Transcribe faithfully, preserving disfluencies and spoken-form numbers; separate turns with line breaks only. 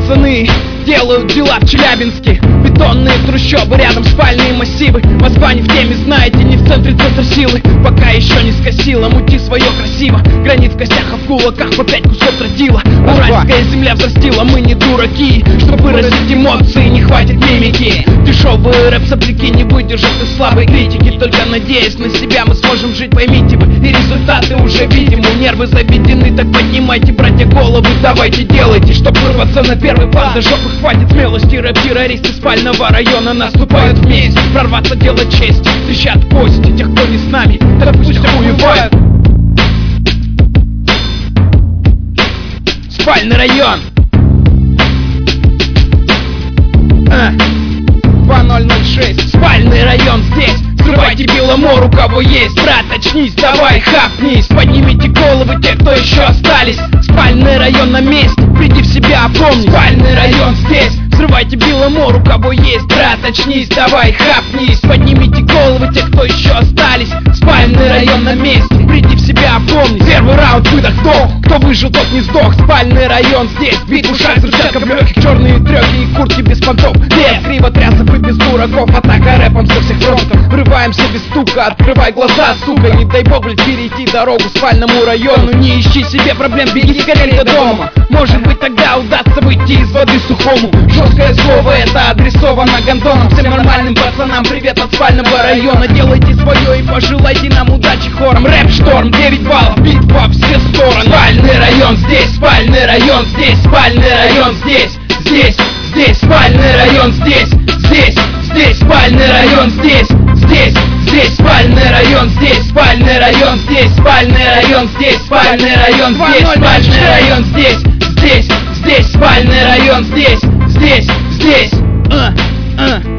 пацаны делают дела в Челябинске. Бетонные трущобы, рядом спальные массивы. Москва не в теме, знаете, не в центре центр силы. Пока еще не скосила, мути свое красиво. Гранит в костях, а в кулаках по пять кусков тротила. Уральская земля взрастила, мы не дураки. Чтобы выразить эмоции, не хватит мимики. Дешевые рэп-сопляки не выдержат и слабой критики. Только надеясь на себя, мы сможем жить, поймите вы. И результаты уже видимы, нервы заведены. Так поднимайте, братья, головы, давайте делайте. Чтоб вырваться на первый план, до жопы хватит смелости. Рэп-террористы спального района наступают вместе. Прорваться дело чести, трещат кости тех, кто не с нами, так пусть воюют. Спальный район. а. два ноль ноль шесть. Спальный район здесь. Взрывайте Беломор, у кого есть. Брат, очнись, давай, хапнись. Поднимите головы те, кто еще остались. Спальный район на месте, приди в себя, опомнись. Спальный район здесь. Взрывайте Беломор, у кого есть. Брат, очнись, давай, хапнись. Поднимите головы те, кто еще остались. Спальный район на месте, приди в себя, опомнись. Первый раунд, выдох, вдох. Кто выжил, тот не сдох. Спальный район здесь. Бит в ушах, взрывчатка в легких. Черные треки и куртки без понтов. Лес, криво трясов и без дураков. Атака рэпом со всех фронтов. Врываемся без стука, открывай глаза, сука. Не дай бог, блядь, перейти дорогу спальному району. Не ищи себе проблем, беги скорее до дома. Может быть, тогда удастся выйти из воды сухому. Жесткое слово это адресовано гондонам. Всем нормальным пацанам привет от спального района. Делайте свое и пожелайте нам удачи хором. Рэп-шторм, девять баллов, бит во все стороны. Спальный район здесь, спальный район здесь, спальный район здесь, здесь, здесь, спальный район здесь, здесь, здесь, спальный район здесь, здесь, здесь, спальный район здесь, спальный район здесь, спальный район здесь, спальный район здесь, спальный район здесь, здесь, здесь, спальный район здесь, здесь, здесь.